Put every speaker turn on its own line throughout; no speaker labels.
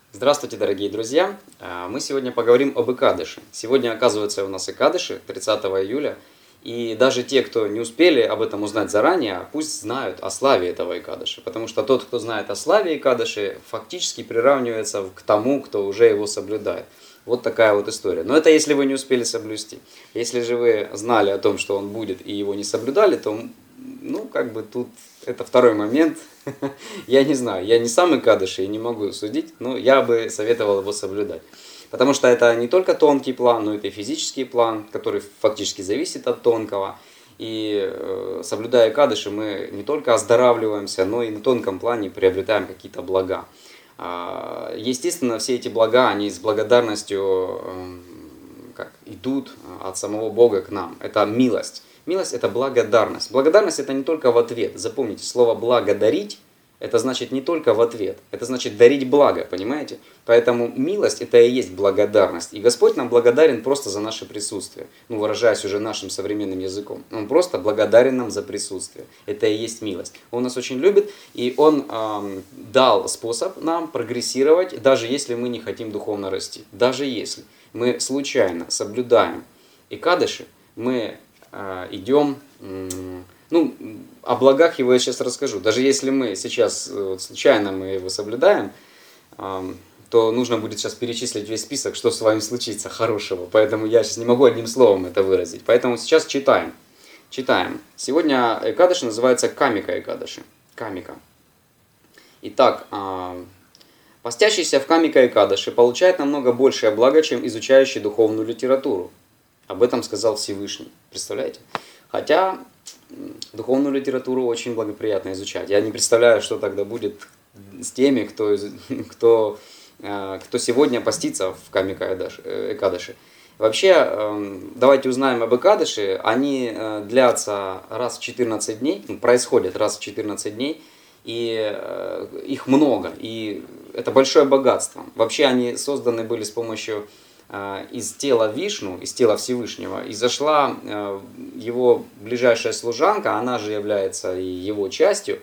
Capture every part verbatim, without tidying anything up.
Здравствуйте, дорогие друзья! А, Мы сегодня поговорим об Икадыше. Сегодня, оказывается, у нас Икадыши, тридцатого июля. И даже те, кто не успели об этом узнать заранее, пусть знают о славе этого Икадыша. Потому что тот, кто знает о славе Икадыши, фактически приравнивается к тому, кто уже его соблюдает. Вот такая вот история. Но это если вы не успели соблюсти. Если же вы знали о том, что он будет, и его не соблюдали, то, ну, как бы тут это второй момент. Я не знаю, я не сам Икадыш и не могу судить, но я бы советовал его соблюдать. Потому что это не только тонкий план, но это и физический план, который фактически зависит от тонкого. И э, соблюдая Икадыши, мы не только оздоравливаемся, но и на тонком плане приобретаем какие-то блага. А, естественно, все эти блага, они с благодарностью э, как, идут от самого Бога к нам. Это милость. Милость – это благодарность. Благодарность – это не только в ответ. Запомните, слово «благодарить» – это значит не только в ответ. Это значит дарить благо, понимаете? Поэтому милость – это и есть благодарность. И Господь нам благодарен просто за наше присутствие. Ну, выражаясь уже нашим современным языком. Он просто благодарен нам за присутствие. Это и есть милость. Он нас очень любит, и Он эм, дал способ нам прогрессировать, даже если мы не хотим духовно расти. Даже если мы случайно соблюдаем Икадыши, мы идем, ну, о благах его я сейчас расскажу. Даже если мы сейчас случайно мы его соблюдаем, то нужно будет сейчас перечислить весь список, что с вами случится хорошего. Поэтому я сейчас не могу одним словом это выразить. Поэтому сейчас читаем. Читаем. Сегодня Икадыши называется Камика Икадыши. Камика. Итак, постящийся в Камика Икадыши получает намного большее благо, чем изучающий духовную литературу. Об этом сказал Всевышний. Представляете? Хотя духовную литературу очень благоприятно изучать. Я не представляю, что тогда будет с теми, кто, кто, кто сегодня постится в Камика Икадыши. Вообще, давайте узнаем об Икадыши. Они длятся раз в четырнадцать дней, происходят раз в четырнадцать дней. И их много. И это большое богатство. Вообще они созданы были с помощью... из тела Вишну, из тела Всевышнего, и зашла его ближайшая служанка, она же является и его частью,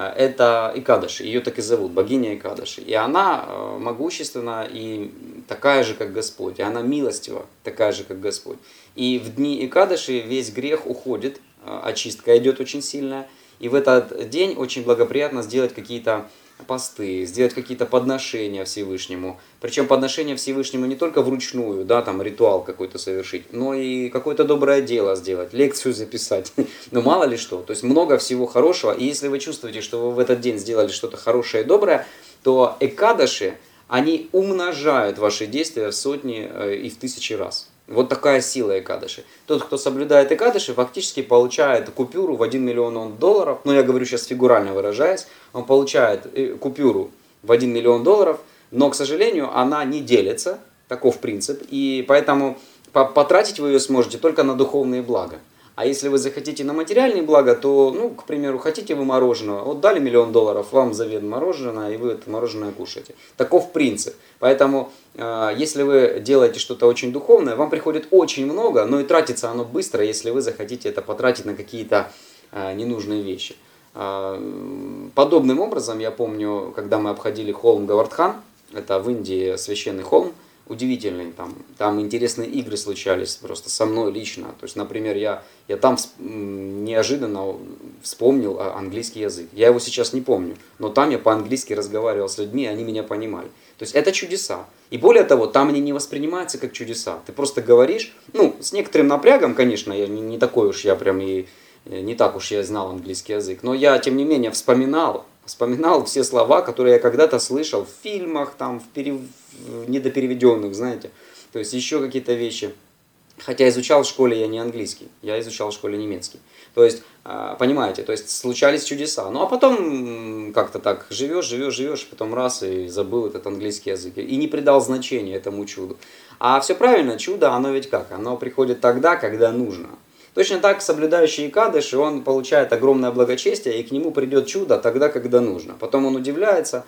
это Икадыши, ее так и зовут, богиня Икадыши. И она могущественна и такая же, как Господь, и она милостива, такая же, как Господь. И в дни Икадыши весь грех уходит, очистка идет очень сильная, и в этот день очень благоприятно сделать какие-то посты, сделать какие-то подношения Всевышнему. Причем подношения Всевышнему не только вручную, да, там ритуал какой-то совершить, но и какое-то доброе дело сделать, лекцию записать. Ну мало ли что. То есть много всего хорошего. И если вы чувствуете, что вы в этот день сделали что-то хорошее и доброе, то Икадыши, они умножают ваши действия в сотни и в тысячи раз. Вот такая сила Икадыши. Тот, кто соблюдает Икадыши, фактически получает купюру в один миллион долларов. Ну, я говорю сейчас фигурально выражаясь. Он получает купюру в один миллион долларов, но, к сожалению, она не делится. Таков принцип. И поэтому потратить вы ее сможете только на духовные блага. А если вы захотите на материальные блага, то, ну, к примеру, хотите вы мороженого, вот дали миллион долларов, вам завет мороженое, и вы это мороженое кушаете. Таков принцип. Поэтому, э, если вы делаете что-то очень духовное, вам приходит очень много, но и тратится оно быстро, если вы захотите это потратить на какие-то э, ненужные вещи. Э, подобным образом, я помню, когда мы обходили холм Гавардхан, это в Индии священный холм, удивительный, там, там интересные игры случались просто со мной лично. То есть, например, я, я там неожиданно вспомнил английский язык. Я его сейчас не помню, но там я по-английски разговаривал с людьми, и они меня понимали. То есть это чудеса. И более того, там они не воспринимаются как чудеса. Ты просто говоришь, ну, с некоторым напрягом, конечно, я не, не такой уж я прям и не так уж я знал английский язык, но я, тем не менее, вспоминал, вспоминал все слова, которые я когда-то слышал в фильмах, там, в перев... недопереведенных, знаете, то есть еще какие-то вещи. Хотя изучал в школе я не английский, я изучал в школе немецкий. То есть, понимаете, то есть случались чудеса. Ну а потом как-то так живешь, живешь, живешь, потом раз и забыл этот английский язык. И не придал значения этому чуду. А все правильно, чудо, оно ведь как? Оно приходит тогда, когда нужно. Точно так, соблюдающий Икадыши, он получает огромное благочестие, и к нему придет чудо тогда, когда нужно. Потом он удивляется,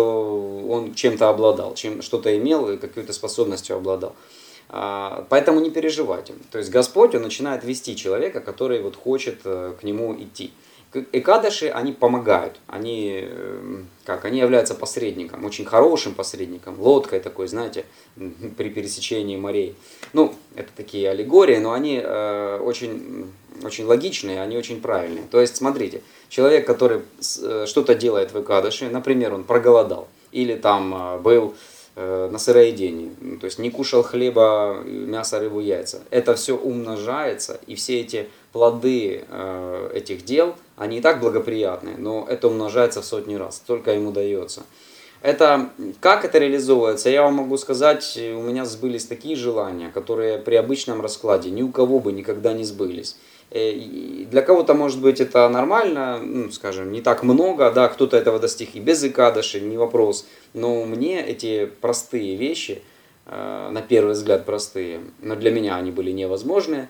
что он чем-то обладал, чем что-то имел и какой-то способностью обладал. Поэтому не переживайте. То есть Господь, Он начинает вести человека, который вот хочет к Нему идти. Экадыши, они помогают, они, как, они являются посредником, очень хорошим посредником, лодкой такой, знаете, при пересечении морей. Ну, это такие аллегории, но они э, очень, очень логичные, они очень правильные. То есть, смотрите, человек, который что-то делает в Экадыши, например, он проголодал, или там был на сыроедении, то есть не кушал хлеба, мясо, рыбу, яйца. Это все умножается, и все эти плоды этих дел, они и так благоприятные, но это умножается в сотни раз, столько ему дается. Это, как это реализовывается, я вам могу сказать, у меня сбылись такие желания, которые при обычном раскладе ни у кого бы никогда не сбылись. Для кого-то, может быть, это нормально, ну, скажем, не так много, да, кто-то этого достиг и без Экадыши, не вопрос. Но мне эти простые вещи, на первый взгляд простые, но для меня они были невозможны,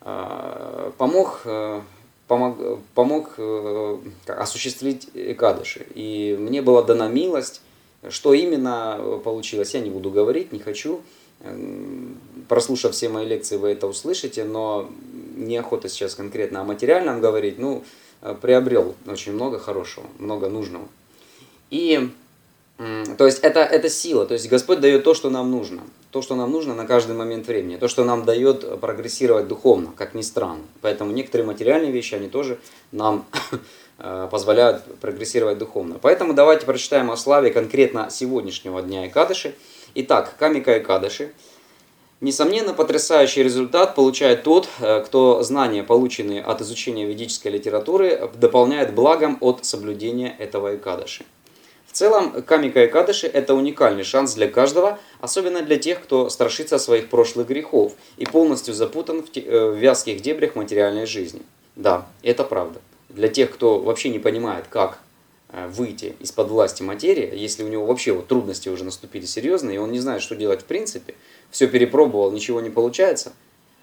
помог, помог, помог осуществить Экадыши. И мне была дана милость. Что именно получилось, я не буду говорить, не хочу. Прослушав все мои лекции, вы это услышите, но неохота сейчас конкретно о материальном говорить. Ну, приобрел очень много хорошего, много нужного. И, то есть, это, это сила. То есть, Господь дает то, что нам нужно. То, что нам нужно на каждый момент времени. То, что нам дает прогрессировать духовно, как ни странно. Поэтому некоторые материальные вещи, они тоже нам позволяют прогрессировать духовно. Поэтому давайте прочитаем о славе конкретно сегодняшнего дня Экадыши. Итак, Камика Экадыши. Несомненно, потрясающий результат получает тот, кто знания, полученные от изучения ведической литературы, дополняет благом от соблюдения этого Экадыши. В целом, Камика Экадыши – это уникальный шанс для каждого, особенно для тех, кто страшится своих прошлых грехов и полностью запутан в, в вязких дебрях материальной жизни. Да, это правда. Для тех, кто вообще не понимает, как выйти из-под власти материи, если у него вообще вот трудности уже наступили серьезные, и он не знает, что делать в принципе, все перепробовал, ничего не получается,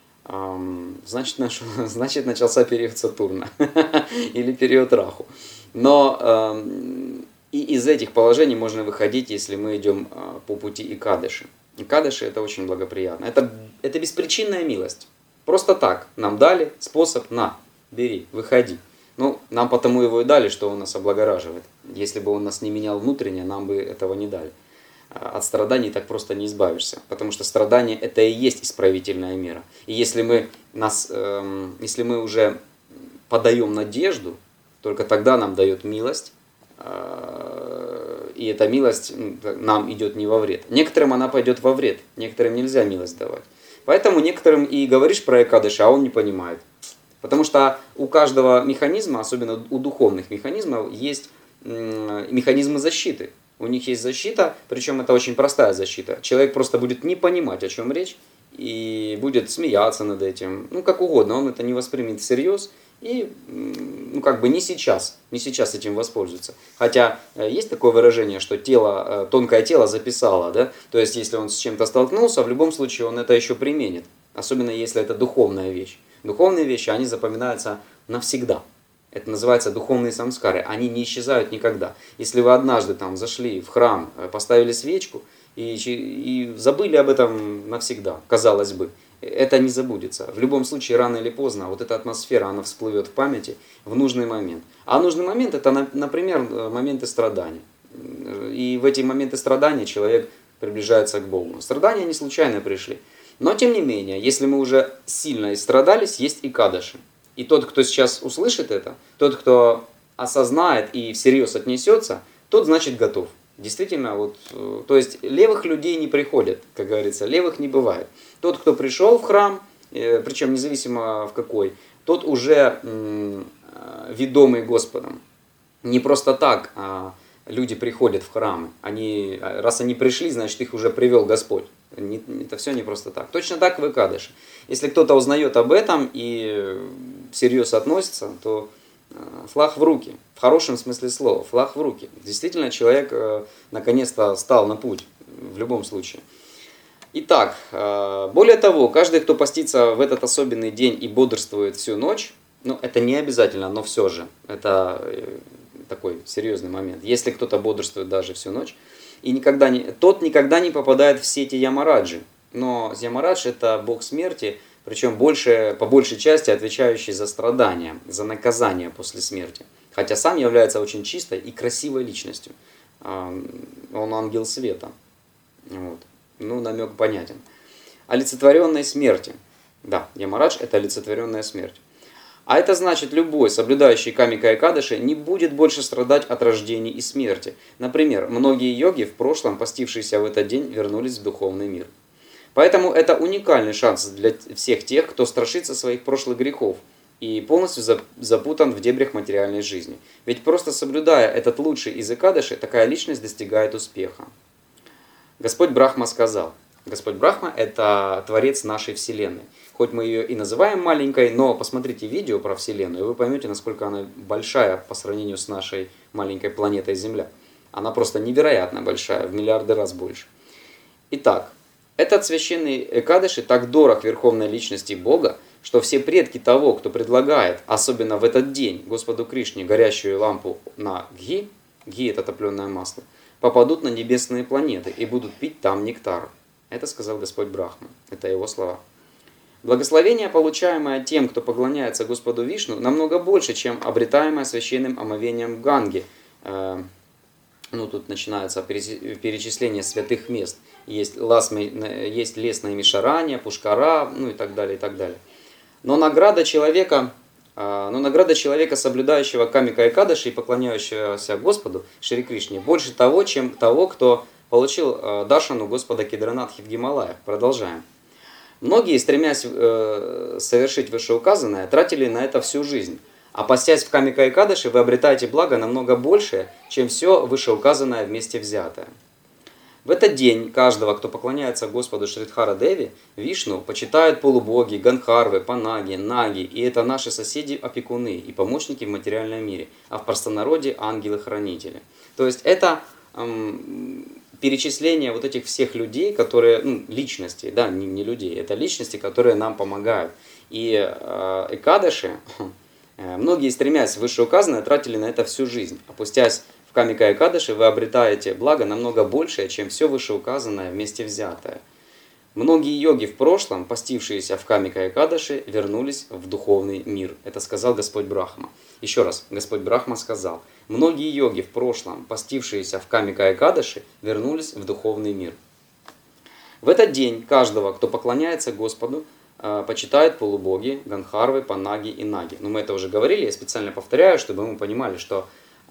значит, наш, значит начался период Сатурна или период Раху. Но и из этих положений можно выходить, если мы идем по пути Экадыши. Экадыши это очень благоприятно. Это, это беспричинная милость. Просто так нам дали способ: на, бери, выходи. Ну, нам потому его и дали, что он нас облагораживает. Если бы он нас не менял внутренне, нам бы этого не дали. От страданий так просто не избавишься. Потому что страдание это и есть исправительная мера. И если мы, нас, эм, если мы уже подаем надежду, только тогда нам дает милость. Э, и эта милость нам идет не во вред. Некоторым она пойдет во вред. Некоторым нельзя милость давать. Поэтому некоторым и говоришь про Экадыши, а он не понимает. Потому что у каждого механизма, особенно у духовных механизмов, есть механизмы защиты. У них есть защита, причем это очень простая защита. Человек просто будет не понимать, о чем речь, и будет смеяться над этим. Ну, как угодно, он это не воспримет всерьез и, ну, как бы не сейчас, не сейчас этим воспользуется. Хотя есть такое выражение, что тело, тонкое тело записало, да? То есть, если он с чем-то столкнулся, в любом случае он это еще применит. Особенно, если это духовная вещь. Духовные вещи, они запоминаются навсегда. Это называется духовные самскары. Они не исчезают никогда. Если вы однажды там зашли в храм, поставили свечку и, и забыли об этом навсегда, казалось бы, это не забудется. В любом случае, рано или поздно, вот эта атмосфера, она всплывет в памяти в нужный момент. А нужный момент, это, например, моменты страданий. И в эти моменты страданий человек приближается к Богу. Страдания не случайно пришли. Но, тем не менее, если мы уже сильно истрадались, есть Экадыши. И тот, кто сейчас услышит это, тот, кто осознает и всерьез отнесется, тот, значит, готов. Действительно, вот, то есть левых людей не приходят, как говорится, левых не бывает. Тот, кто пришел в храм, причем независимо в какой, тот уже ведомый Господом. Не просто так люди приходят в храмы. Они, раз они пришли, значит, их уже привел Господь. Это все не просто так. Точно так в Экадыши. Если кто-то узнает об этом и всерьез относится, то флаг в руки. В хорошем смысле слова. Флаг в руки. Действительно, человек наконец-то стал на путь. В любом случае. Итак, более того, каждый, кто постится в этот особенный день и бодрствует всю ночь, ну, это не обязательно, но все же. Это такой серьезный момент. Если кто-то бодрствует даже всю ночь, и никогда не, тот никогда не попадает в сети Ямараджи. Но Ямарадж это бог смерти, причем больше, по большей части отвечающий за страдания, за наказание после смерти. Хотя сам является очень чистой и красивой личностью. Он ангел света. Вот. Ну, намек понятен. Олицетворенной смерти. Да, Ямарадж – это олицетворенная смерть. А это значит, любой, соблюдающий Камика Экадаши, не будет больше страдать от рождения и смерти. Например, многие йоги в прошлом, постившиеся в этот день, вернулись в духовный мир. Поэтому это уникальный шанс для всех тех, кто страшится своих прошлых грехов и полностью запутан в дебрях материальной жизни. Ведь просто соблюдая этот лучший из Экадаши, такая личность достигает успеха. Господь Брахма сказал. Господь Брахма – это Творец нашей Вселенной. Хоть мы ее и называем маленькой, но посмотрите видео про Вселенную, и вы поймете, насколько она большая по сравнению с нашей маленькой планетой Земля. Она просто невероятно большая, в миллиарды раз больше. Итак, этот священный Экадаши так дорог верховной личности Бога, что все предки того, кто предлагает, особенно в этот день, Господу Кришне горящую лампу на гхи, гхи – это топленое масло, попадут на небесные планеты и будут пить там нектар. Это сказал Господь Брахма. Это его слова. Благословение, получаемое тем, кто поклоняется Господу Вишну, намного больше, чем обретаемое священным омовением в Ганге. Э, ну, тут начинается перечисление святых мест. Есть, ласмы, есть лес на Имишаране, Пушкара, ну и так далее, и так далее. Но награда человека, э, но награда человека, соблюдающего Камика Экадаши и поклоняющегося Господу Шри Кришне, больше того, чем того, кто получил э, Даршану Господа Кедранатхи в Гималаях. Продолжаем. Многие, стремясь э, совершить вышеуказанное, тратили на это всю жизнь. А постясь в Камика Экадаши, вы обретаете благо намного большее, чем все вышеуказанное вместе взятое. В этот день каждого, кто поклоняется Господу Шридхара Деви, Вишну, почитают полубоги, ганхарвы, панаги, наги, и это наши соседи-опекуны и помощники в материальном мире, а в простонародье ангелы-хранители. То есть это эм, перечисление вот этих всех людей, которые, ну, личностей, да, не, не людей, это личности, которые нам помогают. И э, Экадаши, э, многие, стремясь в вышеуказанное, тратили на это всю жизнь. Опустясь в Камика Экадаши, вы обретаете благо намного большее, чем все вышеуказанное вместе взятое. Многие йоги в прошлом, постившиеся в Камика Экадаши, вернулись в духовный мир. Это сказал Господь Брахма. Еще раз, Господь Брахма сказал. Многие йоги в прошлом, постившиеся в Камика Экадаши, вернулись в духовный мир. В этот день каждого, кто поклоняется Господу, почитают полубоги, ганхарвы, панаги и наги. Но мы это уже говорили, я специально повторяю, чтобы мы понимали, что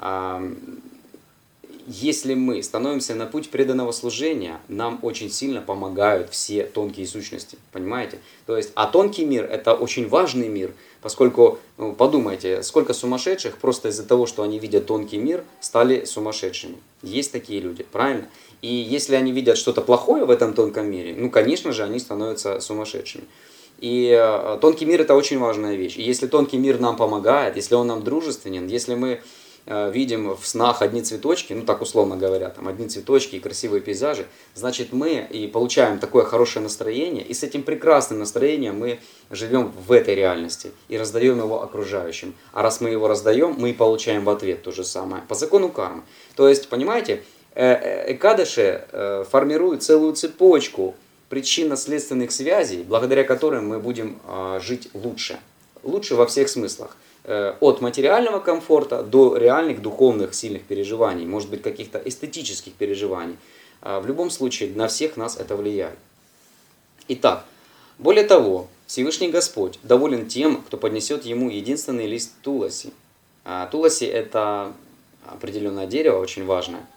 если мы становимся на путь преданного служения, нам очень сильно помогают все тонкие сущности, понимаете? То есть, а тонкий мир – это очень важный мир, поскольку, ну, подумайте, сколько сумасшедших просто из-за того, что они видят тонкий мир, стали сумасшедшими. Есть такие люди, правильно? И если они видят что-то плохое в этом тонком мире, ну, конечно же, они становятся сумасшедшими. И э, тонкий мир – это очень важная вещь. И если тонкий мир нам помогает, если он нам дружественен, если мы видим в снах одни цветочки, ну так условно говоря, там одни цветочки и красивые пейзажи, значит мы и получаем такое хорошее настроение, и с этим прекрасным настроением мы живем в этой реальности и раздаем его окружающим. А раз мы его раздаем, мы и получаем в ответ то же самое, по закону кармы. То есть, понимаете, Экадаши формирует целую цепочку причинно-следственных связей, благодаря которым мы будем жить лучше. Лучше во всех смыслах. От материального комфорта до реальных духовных сильных переживаний, может быть, каких-то эстетических переживаний. В любом случае, на всех нас это влияет. Итак, более того, Всевышний Господь доволен тем, кто поднесет ему единственный лист туласи. Туласи – это определенное дерево, очень важное.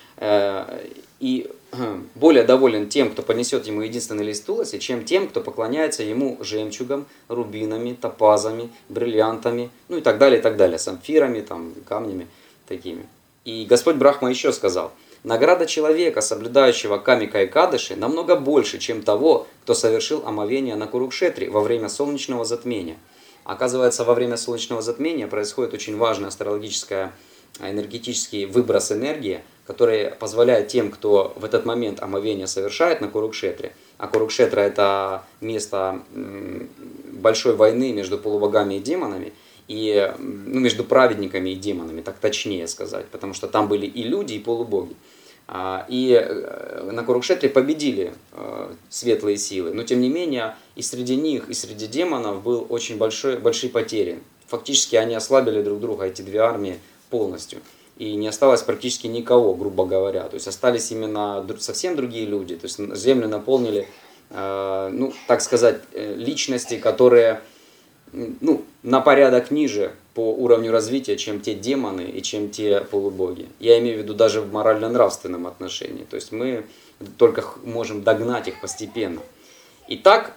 И более доволен тем, кто поднесет ему единственный лист туласи, чем тем, кто поклоняется ему жемчугом, рубинами, топазами, бриллиантами, ну и так далее, и так далее, самфирами, там, камнями такими. И Господь Брахма еще сказал, награда человека, соблюдающего Камика Экадаши, намного больше, чем того, кто совершил омовение на Курукшетре во время солнечного затмения. Оказывается, во время солнечного затмения происходит очень важный астрологический, энергетический выброс энергии, который позволяет тем, кто в этот момент омовение совершает на Курукшетре, а Курукшетра – это место большой войны между полубогами и демонами, и, ну, между праведниками и демонами, так точнее сказать, потому что там были и люди, и полубоги. И на Курукшетре победили э, светлые силы, но тем не менее и среди них, и среди демонов был очень большой, большие потери. Фактически они ослабили друг друга, эти две армии, полностью. И не осталось практически никого, грубо говоря. То есть остались именно совсем другие люди. То есть землю наполнили, э, ну, так сказать, личности, которые ну, на порядок ниже по уровню развития, чем те демоны и чем те полубоги. Я имею в виду даже в морально-нравственном отношении. То есть мы только можем догнать их постепенно. Итак,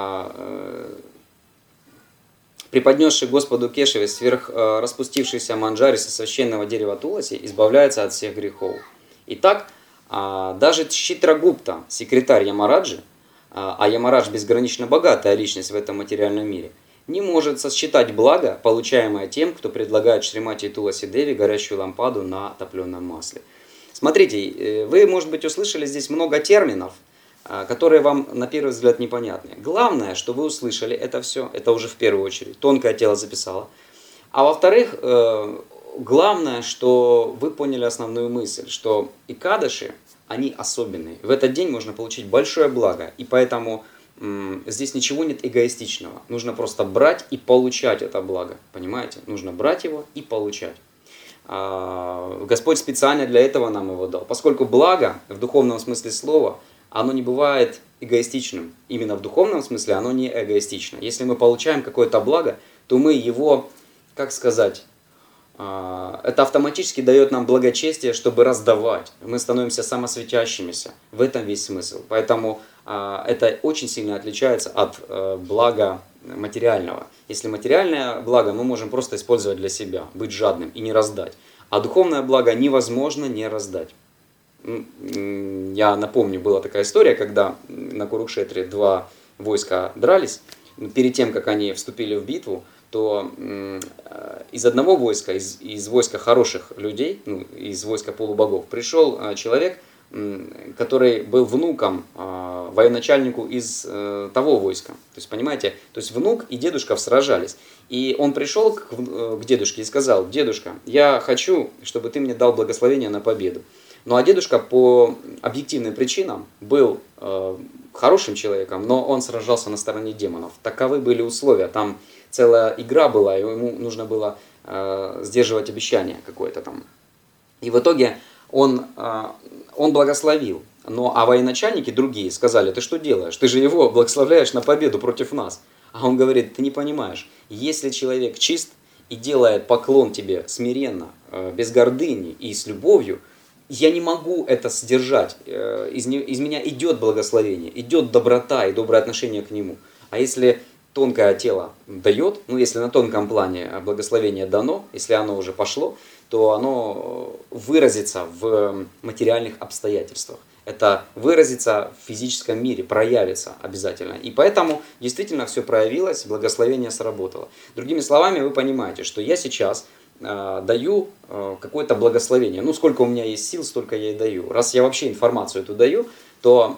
преподнесший Господу Кешеве сверх распустившийся манджари со священного дерева Туласи избавляется от всех грехов. Итак, даже Читрагупта, секретарь Ямараджи, а Ямарадж безгранично богатая личность в этом материальном мире, не может сосчитать благо, получаемое тем, кто предлагает Шримати Туласи Деви горящую лампаду на топленом масле. Смотрите, вы, может быть, услышали здесь много терминов, которые вам на первый взгляд непонятны. Главное, что вы услышали это все, это уже в первую очередь, тонкое тело записало. А во-вторых, главное, что вы поняли основную мысль, что икадыши, они особенные. В этот день можно получить большое благо, и поэтому м, здесь ничего нет эгоистичного. Нужно просто брать и получать это благо, понимаете? Нужно брать его и получать. А, Господь специально для этого нам его дал, поскольку благо, в духовном смысле слова, оно не бывает эгоистичным. Именно в духовном смысле оно не эгоистично. Если мы получаем какое-то благо, то мы его, как сказать, это автоматически дает нам благочестие, чтобы раздавать. Мы становимся самосветящимися. В этом весь смысл. Поэтому это очень сильно отличается от блага материального. Если материальное благо мы можем просто использовать для себя, быть жадным и не раздать. А духовное благо невозможно не раздать. Я напомню, была такая история, когда на Курукшетре два войска дрались. Перед тем, как они вступили в битву, то из одного войска, из, из войска хороших людей, ну, из войска полубогов, пришел человек, который был внуком военачальнику из того войска. То есть, понимаете, то есть внук и дедушка сражались. И он пришел к, к дедушке и сказал: «Дедушка, я хочу, чтобы ты мне дал благословение на победу». Ну а дедушка по объективным причинам был э, хорошим человеком, но он сражался на стороне демонов. Таковы были условия. Там целая игра была, и ему нужно было э, сдерживать обещание какое-то там. И в итоге он, э, он благословил. Но а военачальники другие сказали: «Ты что делаешь? Ты же его благословляешь на победу против нас». А он говорит: «Ты не понимаешь, если человек чист и делает поклон тебе смиренно, э, без гордыни и с любовью, я не могу это сдержать. Из, не, из меня идет благословение, идет доброта и доброе отношение к нему. А если тонкое тело дает, ну если на тонком плане благословение дано, если оно уже пошло, то оно выразится в материальных обстоятельствах. Это выразится в физическом мире, проявится обязательно. И поэтому действительно все проявилось, благословение сработало. Другими словами, вы понимаете, что я сейчас даю какое-то благословение. Ну, сколько у меня есть сил, столько я и даю. Раз я вообще информацию эту даю, то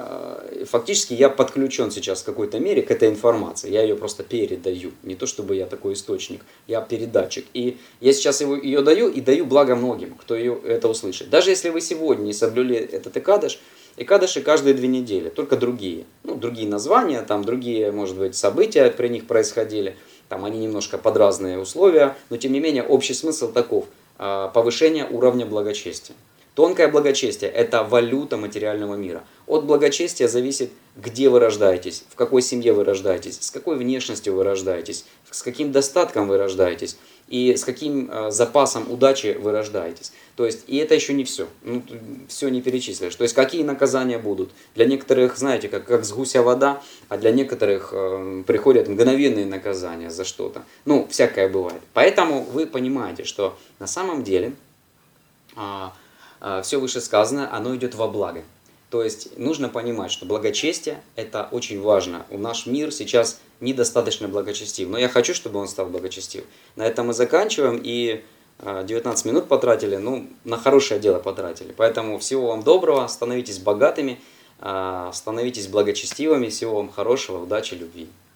э, фактически я подключен сейчас в какой-то мере к этой информации. Я ее просто передаю. Не то, чтобы я такой источник, я передатчик. И я сейчас его, ее даю и даю благо многим, кто ее, это услышит. Даже если вы сегодня не соблюли этот Экадыш, Экадыши каждые две недели, только другие. Ну, другие названия, там другие, может быть, события при них происходили. Там они немножко под разные условия, но тем не менее общий смысл таков: повышение уровня благочестия. Тонкое благочестие – это валюта материального мира. От благочестия зависит, где вы рождаетесь, в какой семье вы рождаетесь, с какой внешностью вы рождаетесь, с каким достатком вы рождаетесь и с каким запасом удачи вы рождаетесь. То есть, и это еще не все. Ну, все не перечислишь. То есть, какие наказания будут. Для некоторых, знаете, как, как с гуся вода, а для некоторых э, приходят мгновенные наказания за что-то. Ну, всякое бывает. Поэтому вы понимаете, что на самом деле э, э, все вышесказанное, оно идет во благо. То есть, нужно понимать, что благочестие – это очень важно. У наш мир сейчас недостаточно благочестив. Но я хочу, чтобы он стал благочестив. На этом мы заканчиваем. И девятнадцать минут потратили, ну, на хорошее дело потратили. Поэтому всего вам доброго, становитесь богатыми, становитесь благочестивыми, всего вам хорошего, удачи, любви.